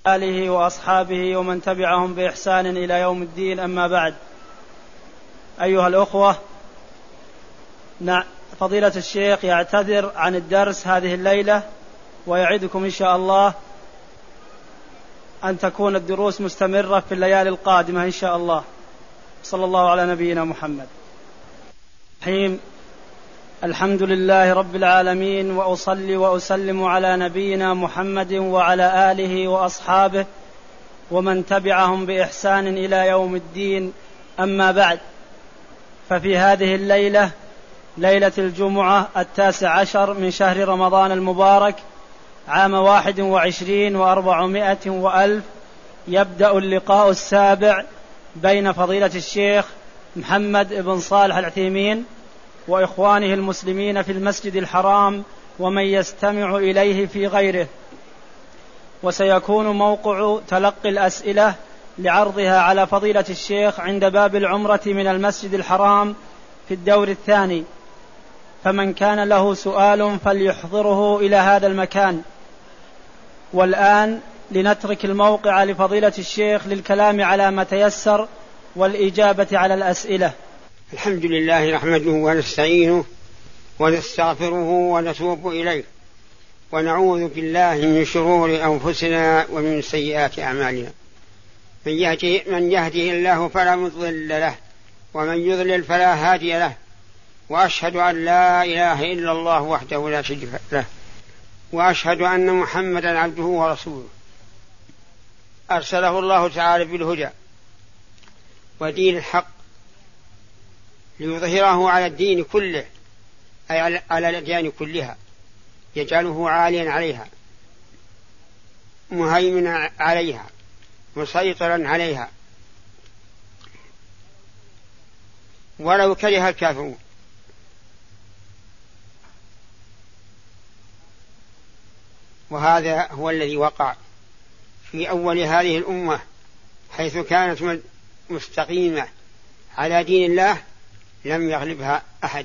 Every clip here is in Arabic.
آله وأصحابه ومن تبعهم بإحسان إلى يوم الدين. أما بعد، أيها الأخوة، فضيلة الشيخ يعتذر عن الدرس هذه الليلة، ويعدكم إن شاء الله أن تكون الدروس مستمرة في الليالي القادمة إن شاء الله. صلى الله على نبينا محمد. الحمد لله رب العالمين، وأصلي وأسلم على نبينا محمد وعلى آله وأصحابه ومن تبعهم بإحسان إلى يوم الدين. أما بعد، ففي هذه الليلة، ليلة الجمعة 19 من شهر رمضان المبارك، عام 21 و400 وألف، يبدأ اللقاء السابع بين فضيلة الشيخ محمد بن صالح العثيمين وإخوانه المسلمين في المسجد الحرام ومن يستمع إليه في غيره، وسيكون موقع تلقي الأسئلة لعرضها على فضيلة الشيخ عند باب العمرة من المسجد الحرام في الدور الثاني، فمن كان له سؤال فليحضره إلى هذا المكان. والآن لنترك الموقع لفضيلة الشيخ للكلام على ما تيسر والإجابة على الأسئلة. الحمد لله، نحمده ونستعينه ونستغفره ونتوب إليه، ونعوذ بالله من شرور أنفسنا ومن سيئات أعمالنا. من يهده الله فلا مضل له، ومن يضلل فلا هادي له، وأشهد أن لا إله إلا الله وحده لا شريك له، وأشهد أن محمدا عبده ورسوله، أرسله الله تعالى بالهدى ودين الحق ليظهره على الدين كله، أي على الأديان كلها، يجعله عاليا عليها، مهيمنا عليها، مسيطرا عليها، ولو كره الكافرون. وهذا هو الذي وقع في أول هذه الأمة، حيث كانت مستقيمة على دين الله، لم يغلبها أحد.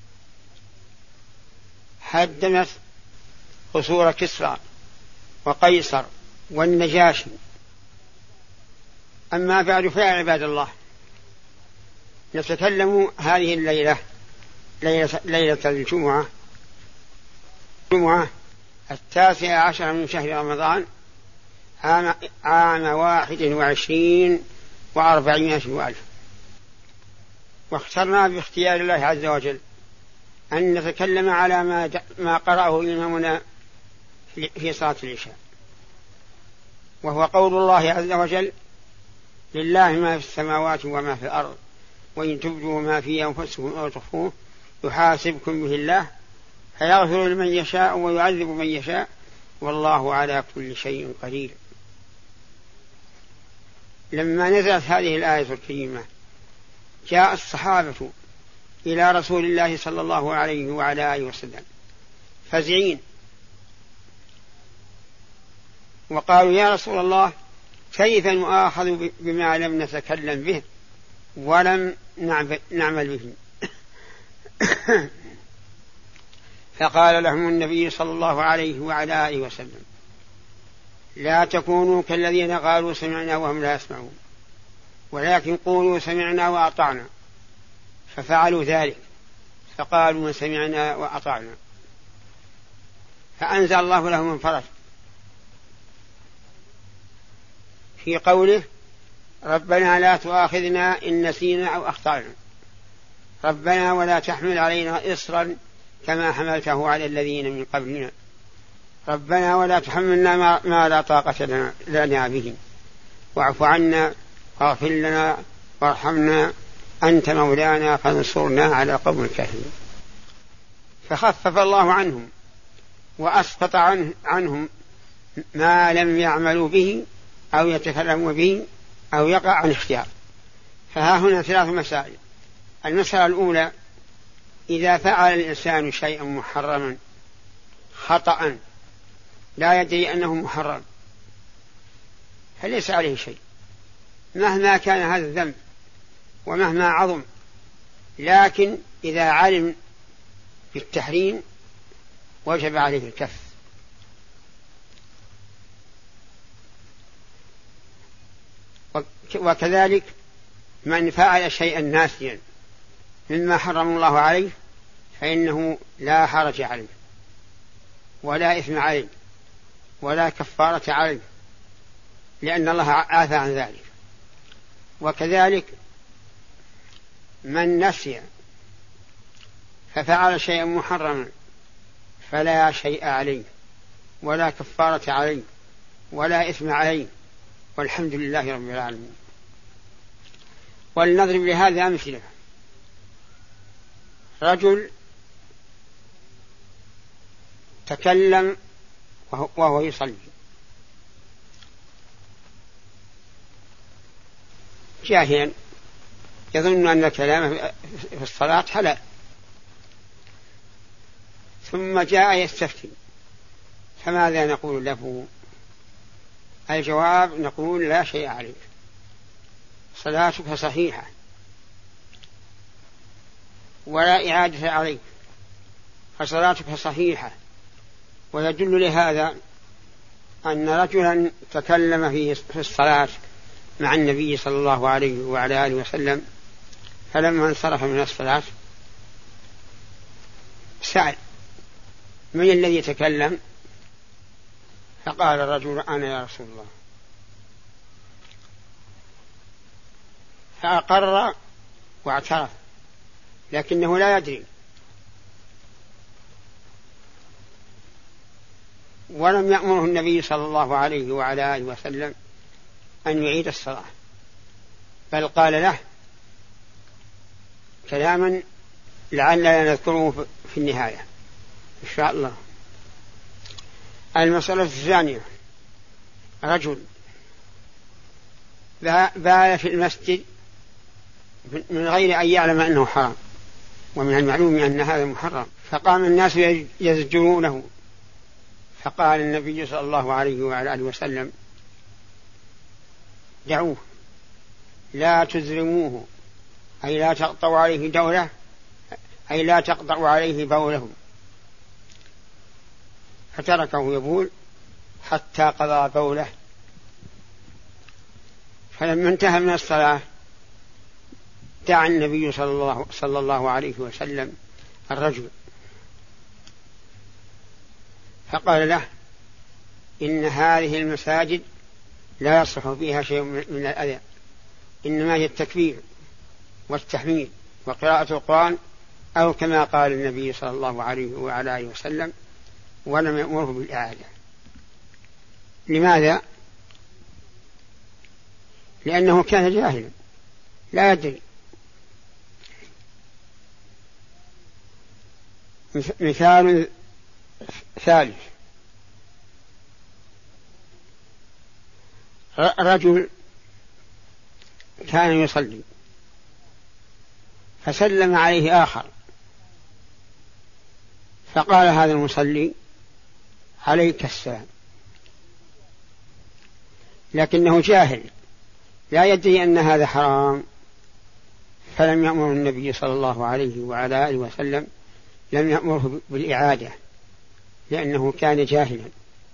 هدمت قصور كسرى وقيصر والنجاشي. أما بعد، فيا عباد الله، نتكلم هذه الليلة، ليلة الجمعة 19 من شهر رمضان، عام 21 و400 وألف. واخترنا باختيار الله عز وجل أن نتكلم على ما قرأه إمامنا في صلاة العشاء، وهو قول الله عز وجل: لله ما في السماوات وما في الأرض، وإن تبدوا ما في أنفسكم أو تخفوه يحاسبكم به الله، فيغفر لمن يشاء ويعذب من يشاء، والله على كل شيء قدير. لما نزلت هذه الآية الكريمة، جاء الصحابة إلى رسول الله صلى الله عليه وعلى آله وسلم فزعين، وقالوا: يا رسول الله، كيف نؤاخذ بما لم نتكلم به ولم نعمل به؟ فقال لهم النبي صلى الله عليه وعلى آله وسلم: لا تكونوا كالذين قالوا سمعنا وهم لا يسمعون، ولكن قولوا سمعنا وأطعنا. ففعلوا ذلك، فقالوا سمعنا وأطعنا، فأنزل الله لهم الفرج في قوله: ربنا لا تؤاخذنا إن نسينا أو أخطأنا، ربنا ولا تحمل علينا إصرا كما حملته على الذين من قبلنا، ربنا ولا تحملنا ما لا طاقة لنا به، واعف عنا واغفر لنا وارحمنا أنت مولانا فانصرنا على قوم الكافرين. فخفف الله عنهم وأسقط عنهم ما لم يعملوا به أو يتكلموا به أو يقع عن اختيار. فها هنا 3 مسائل. المسألة الأولى: إذا فعل الإنسان شيئا محرما خطأ لا يدري أنه محرم، فليس عليه شيء مهما كان هذا الذنب ومهما عظم، لكن إذا علم بالتحريم وجب عليه الكف. وكذلك من فعل شيئا ناسيا مما حرم الله عليه فإنه لا حرج عليه ولا إثم عليه ولا كفارة عليه، لأن الله عافى عن ذلك. وكذلك من نسي ففعل شيئا محرما فلا شيء عليه ولا كفارة عليه ولا إثم عليه، والحمد لله رب العالمين. ولنضرب لهذا أمثلة. رجل تكلم وهو يصلي، جاهلا يظن أن الكلام في الصلاة حلال، ثم جاء يستفتي، فماذا نقول له؟ الجواب نقول لا شيء عليك، صلاتك صحيحة ولا إعادة عليك، فصلاتك صحيحة. ويدل لهذا أن رجلا تكلم في الصلاة مع النبي صلى الله عليه وعلى آله وسلم، فلما انصرف من الصلاة سأل: من الذي يتكلم؟ فقال الرجل: أنا يا رسول الله. فأقر واعترف، لكنه لا يدري، ولم يأمره النبي صلى الله عليه وعلى آله وسلم أن يعيد الصلاة، بل قال له كلاما لعلنا نذكره في النهاية إن شاء الله. المسألة الثانية: رجل بال في المسجد من غير أن يعلم أنه حرام، ومن المعلوم أن هذا محرم، فقام الناس يزجرونه، فقال النبي صلى الله عليه وعلى آله وسلم: دعوه، لا تزرموه، أي لا تقطعوا عليه دوله، أي لا تقطعوا عليه بوله. فتركه يبول حتى قضى بوله. فلما انتهى من الصلاة دعا النبي صلى الله عليه وسلم الرجل، فقال له: إن هذه المساجد لا يصح فيها شيء من الأذى، إنما هي التكبير والتحميد وقراءة القرآن، أو كما قال النبي صلى الله عليه وعلى آله وسلم، ولم يأمره بالإعادة. لماذا؟ لأنه كان جاهلا لا يدري. مثال ثالث: رجل كان يصلي فسلم عليه آخر، فقال هذا المصلي: عليك السلام، لكنه جاهل لا يدري أن هذا حرام، فلم يأمر النبي صلى الله عليه وعلى آله وسلم، لم يأمره بالإعادة لأنه كان جاهلا.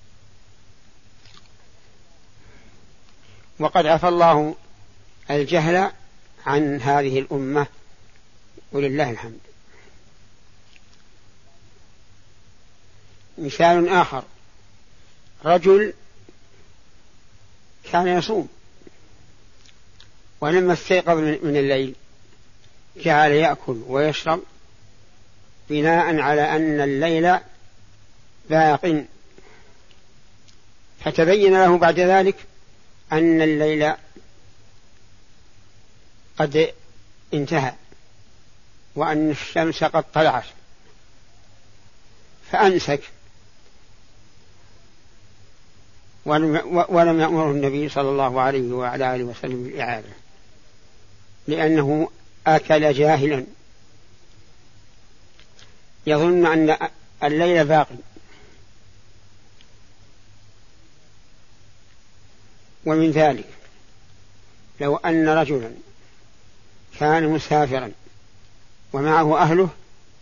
وقد عفى الله الجهل عن هذه الأمة ولله الحمد. مثال آخر: رجل كان يصوم، ولما استيقظ من الليل جعل يأكل ويشرب بناء على أن الليل باق، فتبين له بعد ذلك أن الليل قد انتهى وأن الشمس قد طلعت، فأمسك ولم يأمره النبي صلى الله عليه وعلى آله وسلم بالإعادة، لأنه أكل جاهلا يظن أن الليل باقي. ومن ذلك لو أن رجلا كان مسافرا ومعه أهله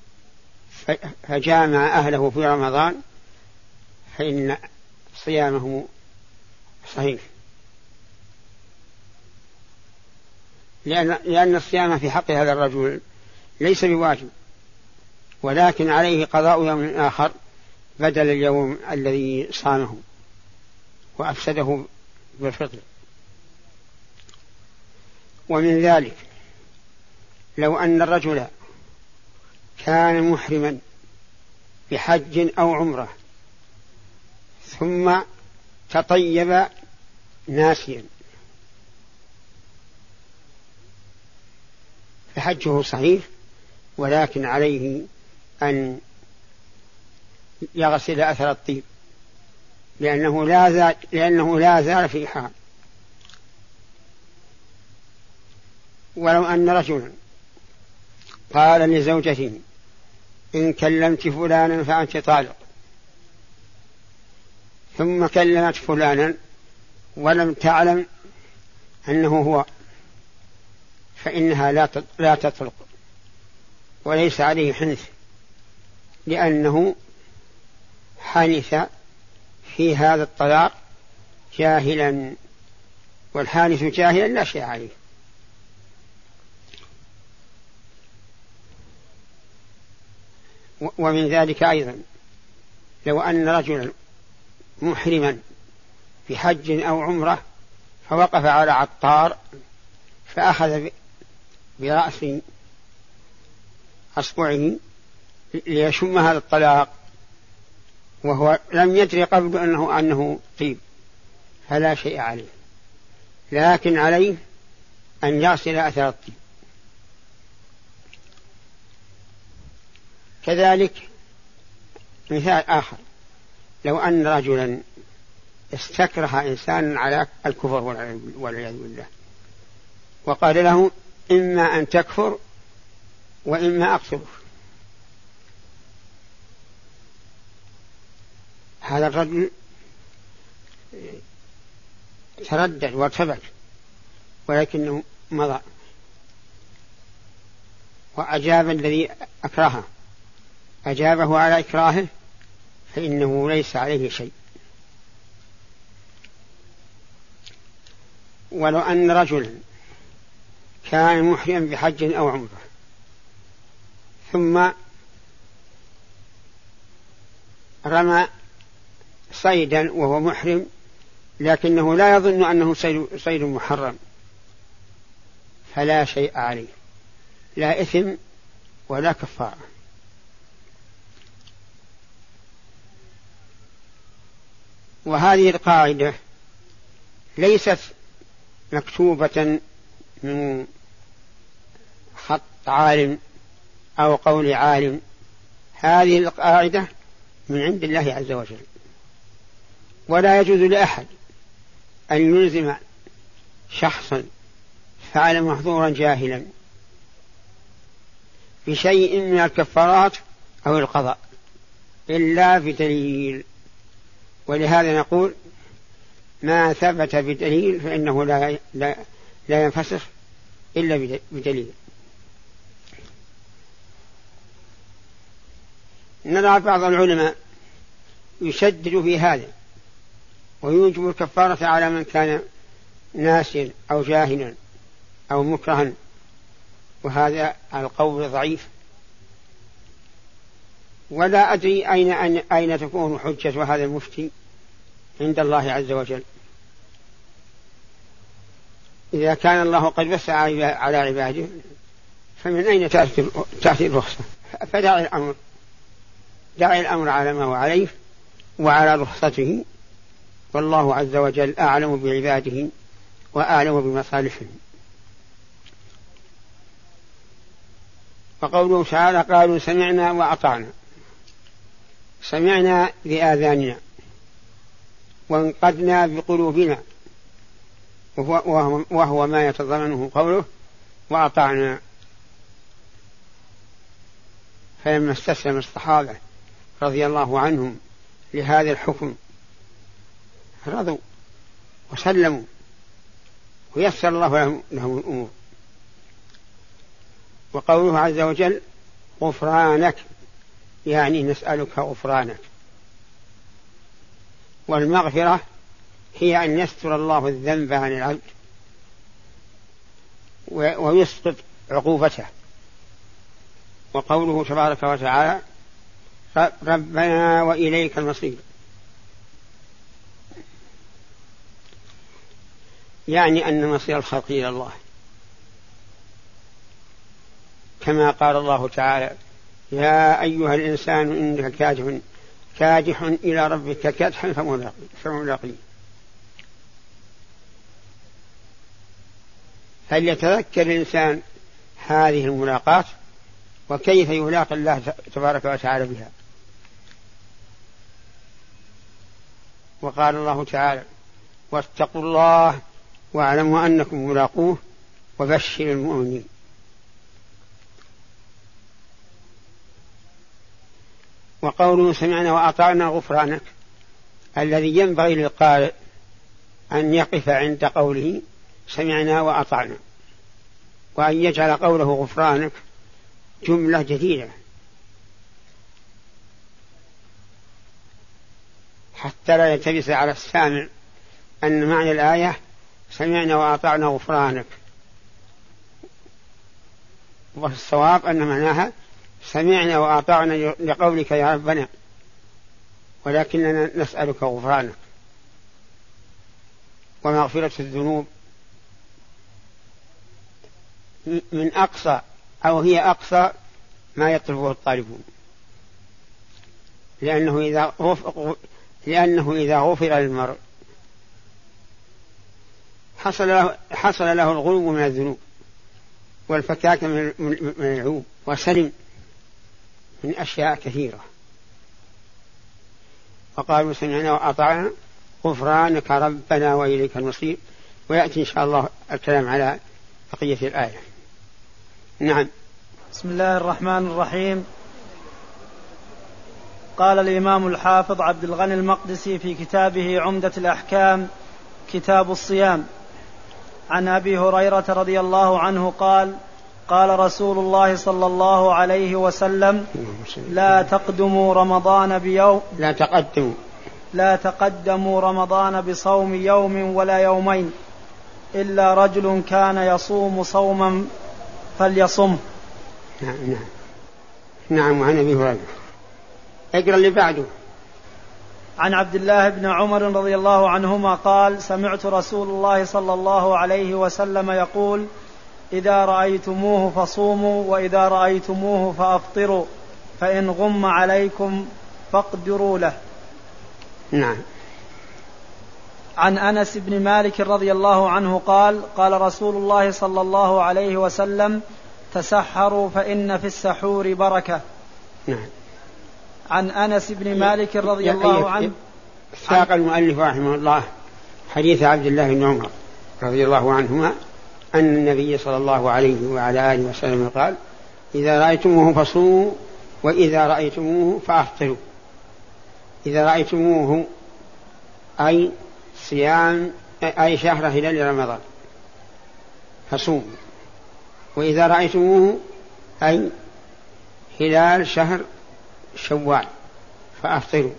فجامع أهله في رمضان فإن صيامه صحيح. لأن الصيام في حق هذا الرجل ليس بواجب، ولكن عليه قضاء يوم آخر بدل اليوم الذي صامه وأفسده بالفطر. ومن ذلك لو أن الرجل كان محرما بحج أو عمرة ثم تطيب ناسيا فحجه صحيح، ولكن عليه أن يغسل أثر الطيب لأنه لا زال في إحرام. ولو أن رجلا قال لزوجته إن كلمت فلانا فأنت طالق، ثم كلمت فلانا ولم تعلم أنه هو، فإنها لا تطلق وليس عليه حنث، لأنه حنث في هذا الطلاق جاهلا، والحانث جاهلا لا شيء عليه. ومن ذلك أيضا لو أن رجلا محرما بحج أو عمرة فوقف على عطار فأخذ برأس أصبعه ليشم هذا الطلاق وهو لم يدري قبل أنه طيب، فلا شيء عليه، لكن عليه أن يغسل أثر الطيب. كذلك مثال آخر، لو أن رجلا استكره إنسانا على الكفر والعياذ بالله وقال له إما أن تكفر وإما أقتلك، هذا الرجل تردد وارتبك، ولكنه مضى وأجاب الذي أكرهه، أجابه على إكراهه، فإنه ليس عليه شيء. ولو أن رجلا كان محرما بحج أو عمرة ثم رمى صيدا وهو محرم لكنه لا يظن أنه صيد محرم، فلا شيء عليه، لا إثم ولا كفارة. وهذه القاعدة ليست مكتوبة من خط عالم أو قول عالم، هذه القاعدة من عند الله عز وجل، ولا يجوز لأحد أن يلزم شخصا فعل محظورا جاهلا بشيء من الكفارات أو القضاء إلا بدليل. ولهذا نقول ما ثبت بدليل فإنه لا ينفسخ إلا بدليل. نرى بعض العلماء يشدد في هذا ويوجب الكفارة على من كان ناسيا أو جاهلا أو مكرها، وهذا القول ضعيف، ولا أدري أين تكون حجة هذا المفتي عند الله عز وجل. إذا كان الله قد وسع على عباده فمن أين تأتي الرخصة؟ دع الأمر على ما هو عليه وعلى رخصته، والله عز وجل أعلم بعباده وأعلم بمصالحهم. وقوله تعالى قالوا سمعنا وأطعنا، سمعنا بآذاننا وانقدنا بقلوبنا، وهو ما يتضمنه قوله وأطعنا. فلما استسلم الصحابة رضي الله عنهم لهذا الحكم رضوا وسلموا ويسر الله لهم الأمور. وقوله عز وجل غفرانك، يعني نسألك غفرانك. والمغفرة هي أن يستر الله الذنب عن العبد ويسقط عقوبته. وقوله تبارك وتعالى ربنا وإليك المصير، يعني أن مصير الخلق إلى الله، كما قال الله تعالى يا أيها الإنسان إنك كادح إلى ربك كدحا فملاقيه. فليتذكر الإنسان هذه الملاقاة وكيف يلاقي الله تبارك وتعالى بها. وقال الله تعالى واتقوا الله واعلموا أنكم ملاقوه وبشر المؤمنين. وقوله سمعنا وأطعنا غفرانك، الذي ينبغي للقارئ أن يقف عند قوله سمعنا وأطعنا، وأن يجعل قوله غفرانك جملة جديدة حتى لا يلتبس على السامع أن معنى الآية سمعنا وأطعنا غفرانك، والصواب أن معناها سمعنا وأطعنا لقولك يا ربنا ولكننا نسألك غفرانك ومغفرة الذنوب من أقصى أو هي أقصى ما يطلبه الطالبون، لأنه إذا غفر للمرء حصل له الغلو من الذنوب والفكاك من العيوب وسلم من أشياء كثيرة. وقالوا سمعنا وأطعنا غفرانك ربنا وإليك المصير. ويأتي إن شاء الله الكلام على بقية الآية. نعم. بسم الله الرحمن الرحيم. قال الإمام الحافظ عبد الغني المقدسي في كتابه عمدة الأحكام كتاب الصيام عن أبي هريرة رضي الله عنه قال قال رسول الله صلى الله عليه وسلم لا تقدموا رمضان بصوم يوم ولا يومين إلا رجل كان يصوم صوما فليصمه. نعم. وعن أبي هريرة اقرأ اللي بعده. عن عبد الله بن عمر رضي الله عنهما قال سمعت رسول الله صلى الله عليه وسلم يقول إذا رأيتموه فصوموا وإذا رأيتموه فأفطروا فإن غم عليكم فاقدروا له. نعم. عن أنس بن مالك رضي الله عنه قال قال رسول الله صلى الله عليه وسلم تسحروا فإن في السحور بركة. نعم. عن أنس بن مالك رضي الله عنه ساق المؤلف رحمه الله حديث عبد الله بن عمر رضي الله عنهما أن النبي صلى الله عليه وعلى آله وسلم قال إذا رأيتموه فصوموا وإذا رأيتموه فأفطروا. إذا رأيتموه أي صيام أي شهر هلال رمضان فصوموا، وإذا رأيتموه أي هلال شهر شوال فأفطروا.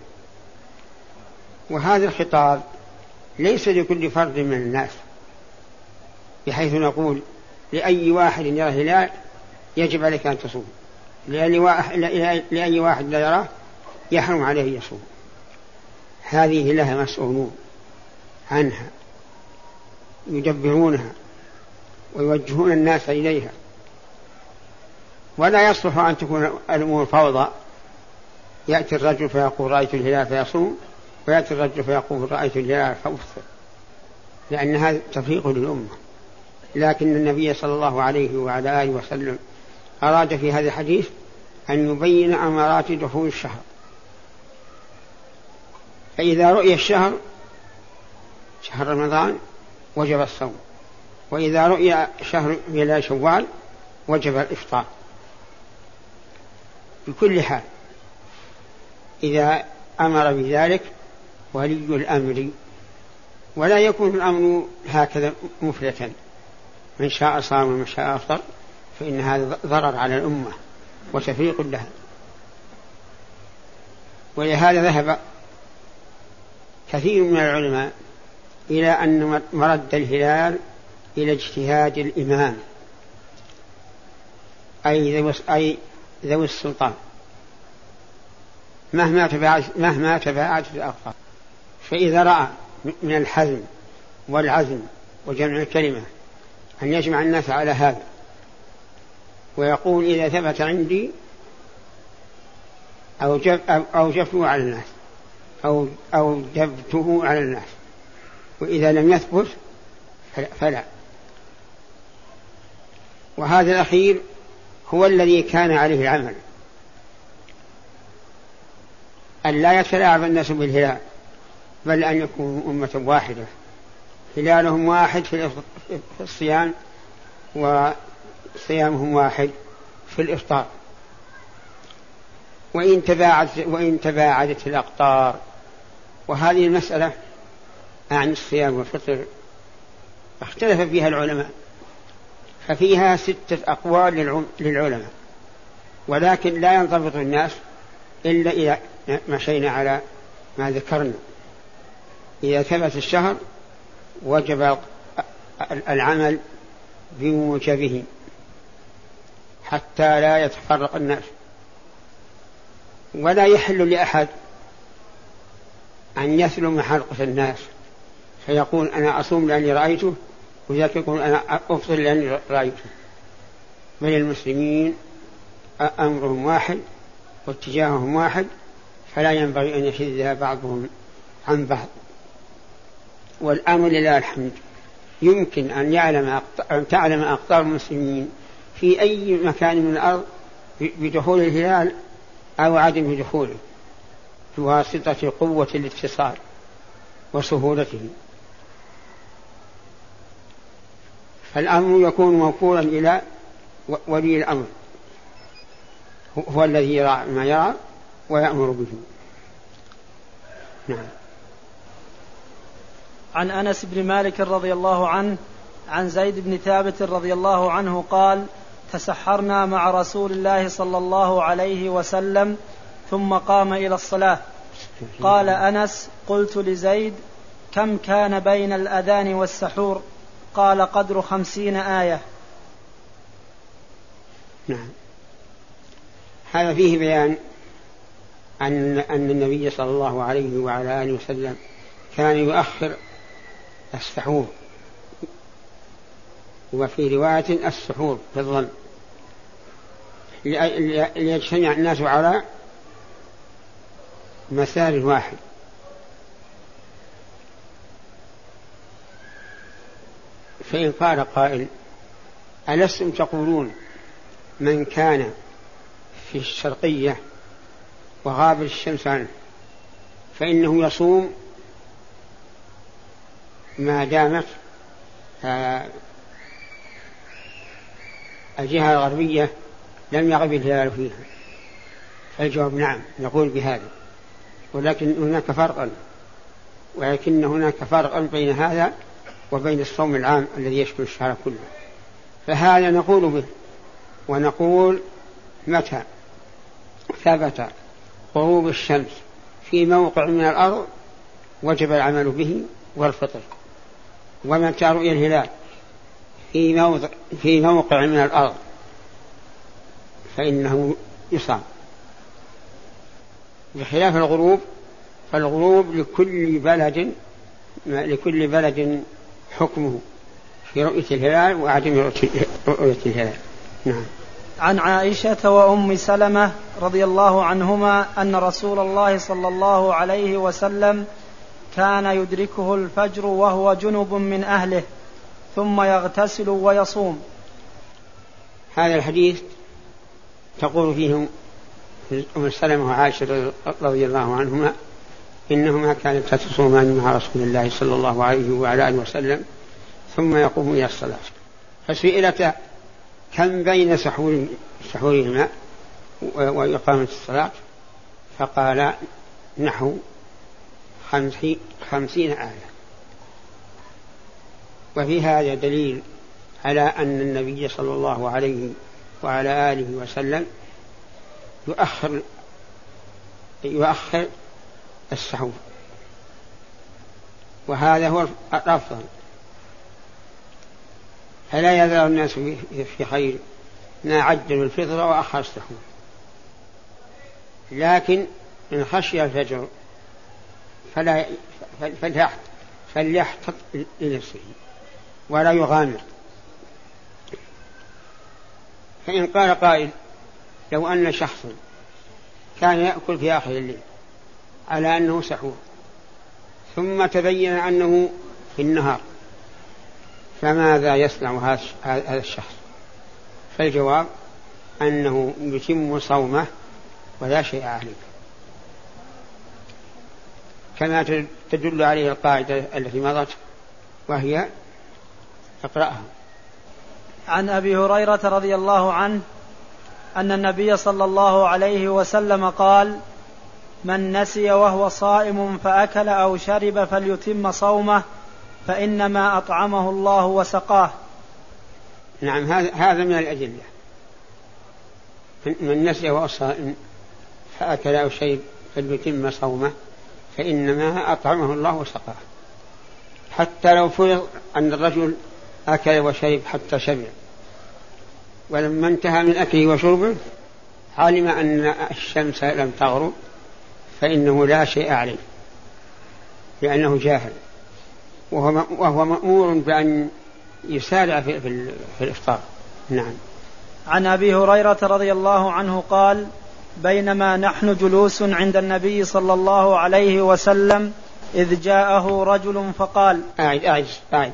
وهذا الخطاب ليس لكل فرد من الناس، بحيث نقول لأي واحد يرى هلال يجب عليك أن تصوم، لأي واحد لا يراه يحرم عليه يصوم. هذه لها مسؤولون عنها يدبرونها ويوجهون الناس إليها، ولا يصلح أن تكون الأمور فوضى. يأتي الرجل فيقول رأيت الهلال فيصوم، ويأتي الرجل فيقول رأيت الهلال فأفطر، لأن هذا تفريق للأمة. لكن النبي صلى الله عليه وعلى آله وسلم أراد في هذا الحديث أن يبين أمارات دخول الشهر. فإذا رؤي الشهر شهر رمضان وجب الصوم، وإذا رؤي شهر هلال شوال وجب الإفطار. بكل حال إذا أمر بذلك ولي الأمر، ولا يكون الأمر هكذا مفلتا من شاء صام ومن شاء أفطر، فإن هذا ضرر على الأمة وتفريق لها. ولهذا ذهب كثير من العلماء إلى أن مرد الهلال إلى اجتهاد الإمام أي ذوي السلطان مهما تباعدت الأقطار. فإذا رأى من الحزم والعزم وجمع الكلمة أن يجمع الناس على هذا ويقول إذا ثبت عندي أوجبته على الناس أو جبته على الناس، وإذا لم يثبت فلا. وهذا الأخير هو الذي كان عليه العمل، أن لا يتلاعب الناس بالهلال، بل أن يكونوا أمة واحدة هلالهم واحد في الصيام وصيامهم واحد في الإفطار. وإن تباعدت الأقطار، وهذه المسألة عن الصيام والفطر اختلف فيها العلماء، ففيها 6 أقوال للعلماء، ولكن لا ينضبط الناس إلا إذا مشينا على ما ذكرنا. إذا ثبت الشهر وجب العمل بموجبه حتى لا يتفرق الناس، ولا يحل لأحد أن يسلم حلقة الناس فيقول أنا أصوم لأني رأيته، وذاك يقول أنا أفطر لأني رأيته. بل المسلمين أمرهم واحد واتجاههم واحد، فلا ينبغي أن يشذ بعضهم عن بعض. والآن لله الحمد يمكن أن تعلم أقطار المسلمين في أي مكان من الأرض بدخول الهلال أو عدم دخوله بواسطة قوة الاتصال وسهولته. فالأمر يكون موكولا إلى ولي الأمر، هو الذي يرى ما يرى ويأمر به. نعم. عن أنس بن مالك رضي الله عنه عن زيد بن ثابت رضي الله عنه قال: تسحرنا مع رسول الله صلى الله عليه وسلم ثم قام إلى الصلاة. قال أنس: قلت لزيد: كم كان بين الأذان والسحور؟ قال: قدر 50 آية. نعم. هذا فيه بيان أن النبي صلى الله عليه وعلى آله وسلم كان يؤخر السحور، وفي رواية السحور في الظل، ليجتمع الناس على مسار واحد. فإن قال قائل: ألستم تقولون من كان في الشرقية وغاب الشمس عنه فإنه يصوم ما دامت الجهة الغربية لم يغب الهلال فيها؟ فالجواب نعم، نقول بهذا، ولكن هناك فرقا بين هذا وبين الصوم العام الذي يشمل الشهر كله. فهذا نقول به، ونقول متى ثبت غروب الشمس في موقع من الأرض وجب العمل به والفطر، ومتى رؤي الهلال في موقع من الأرض فإنه يصام. بخلاف الغروب، فالغروب لكل بلد حكمه في رؤية الهلال وعدم رؤية الهلال. نعم. عن عائشة وأم سلمة رضي الله عنهما أن رسول الله صلى الله عليه وسلم كان يدركه الفجر وهو جنب من أهله ثم يغتسل ويصوم. هذا الحديث تقول فيه أم سلمة وعائشة رضي الله عنهما إنهما كانتا تصومان مع رسول الله صلى الله عليه وعلى آله وسلم ثم يقوم إلى الصلاة. فسئلت كم بين سحورهما وإقامة الصلاة؟ فقال نحو 50 آية. وفي هذا دليل على أن النبي صلى الله عليه وعلى آله وسلم يؤخر السحور، وهذا هو الأفضل، فلا يزال الناس في خير ما عجلوا الفطر وأخر السحور، لكن إن خشي الفجر فليحتط لنفسه ولا يغامر. فإن قال قائل لو أن شخصا كان يأكل في آخر الليل على أنه سحور ثم تبين أنه في النهار، فماذا يصنع هذا الشخص؟ فالجواب أنه يتم صومه ولا شيء عليه، كما تدل عليه القاعدة التي مضت وهي اقرأها. عن أبي هريرة رضي الله عنه أن النبي صلى الله عليه وسلم قال: من نسي وهو صائم فأكل أو شرب فليتم صومه فإنما أطعمه الله وسقاه. نعم، هذا من الأدلة. من نسي وهو صائم فأكل أو شرب فليتم صومه فإنما أطعمه الله وسقاه. حتى لو فرض أن الرجل أكل وشرب حتى شبع، ولما انتهى من أكله وشربه علم أن الشمس لم تغرب، فإنه لا شيء عليه لأنه جاهل، وهو مأمور بأن يسارع في الإفطار. نعم. عن أبي هريرة رضي الله عنه قال: بينما نحن جلوس عند النبي صلى الله عليه وسلم إذ جاءه رجل فقال. أعد.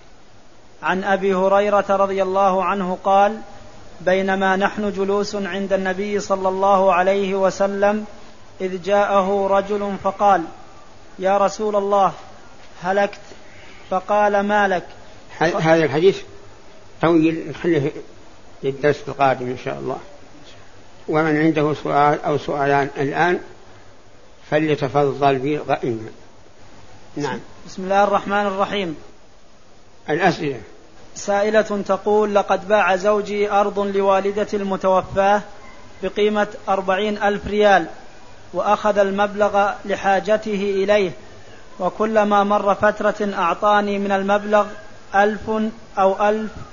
عن أبي هريرة رضي الله عنه قال: بينما نحن جلوس عند النبي صلى الله عليه وسلم إذ جاءه رجل فقال: يا رسول الله هلكت. فقال: ما لك؟ هذا الحديث طويل، نخليه للدرس القادم إن شاء الله. ومن عنده سؤال أو سؤالان الآن فليتفضل بغائما. نعم. بسم الله الرحمن الرحيم. الأسئلة. سائلة تقول: لقد باع زوجي أرض لوالدة المتوفاة بقيمة 40,000 ريال، وأخذ المبلغ لحاجته إليه، وكلما مر فترة أعطاني من المبلغ 1000 أو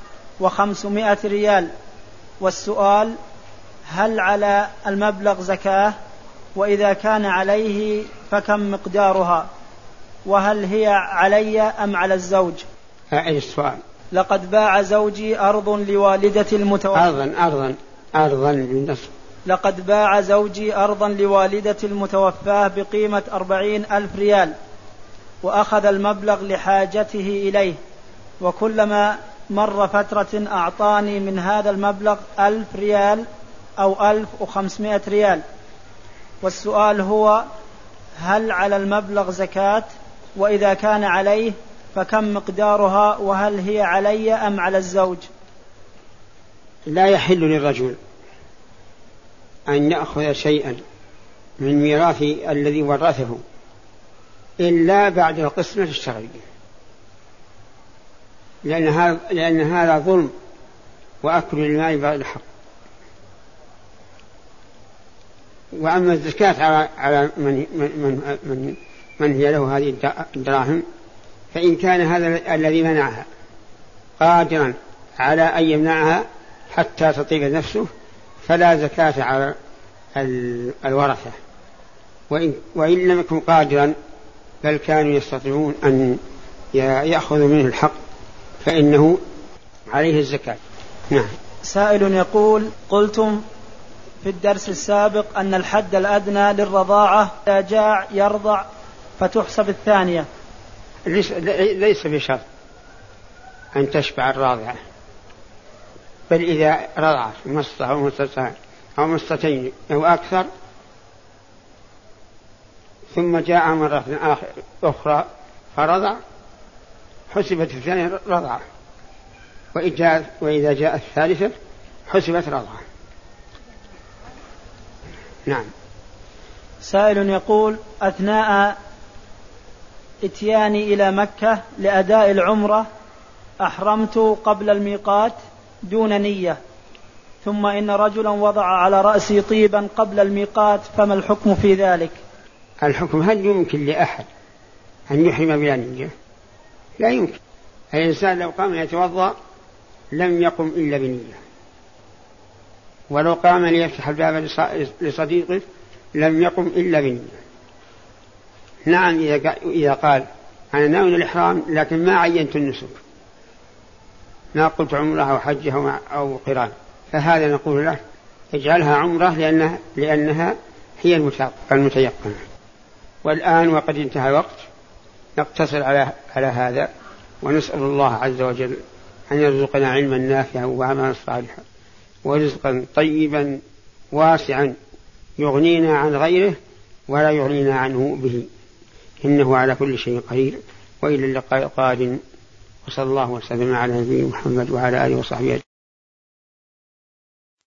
1500 ريال. والسؤال: هل على المبلغ زكاة؟ وإذا كان عليه فكم مقدارها؟ وهل هي علي أم على الزوج؟ السؤال: لقد باع زوجي أرض لوالدة المتوفاة أرضا بالنصب. لقد باع زوجي أرضا لوالدة المتوفاة بقيمة 40,000 ريال، وأخذ المبلغ لحاجته إليه، وكلما مر فترة أعطاني من هذا المبلغ 1000 ريال أو 1500 ريال. والسؤال هو: هل على المبلغ زكاة؟ وإذا كان عليه فكم مقدارها؟ وهل هي علي أم على الزوج؟ لا يحل للرجل أن يأخذ شيئا من ميراث الذي ورثه إلا بعد القسمة الشرعية، لأن هذا ظلم وأكل المال بغير الحق. وأما الزكاة على من هي له هذه الدراهم، فإن كان هذا الذي منعها قادرا على أن يمنعها حتى تطيب نفسه فلا زكاة على الورثة. وإن لم يكن قادرا بل كانوا يستطيعون أن يأخذوا منه الحق فإنه عليه الزكاة. نعم. سائل يقول: قلتم في الدرس السابق أن الحد الأدنى للرضاعة إذا جاع يرضع فتحسب الثانية. ليس بشرط أن تشبع الراضعة، بل إذا رضعت مصة أو مصتين أو مصتين أو أكثر ثم جاء مرة أخرى فرضع حسبت الثانية رضعة، وإذا جاء الثالثة حسبت رضعة. نعم. سائل يقول: أثناء إتياني إلى مكة لأداء العمرة أحرمت قبل الميقات دون نية، ثم إن رجلا وضع على رأسي طيبا قبل الميقات، فما الحكم في ذلك؟ الحكم: هل يمكن لأحد أن يحرم بلا نية؟ لا يمكن. الإنسان لو قام يتوضأ لم يقم إلا بنية، ولو قام ليفتح الباب لصديقه لم يقم إلا بالنية. نعم إذا قال أنا ناوي الإحرام لكن ما عينت النسك، ما قلت عمره أو حجه أو قران، فهذا نقول له اجعلها عمره لأنها هي المتيقنة. والآن وقد انتهى الوقت نقتصر على هذا، ونسأل الله عز وجل أن يرزقنا علما نافعا وعملا صالحا ورزقا طيبا واسعا يغنينا عن غيره ولا يغنينا عنه به، إنه على كل شيء قدير. وإلى اللقاء القادم، وصلى الله وسلم على نبينا محمد وعلى آله وصحبه أجمعين.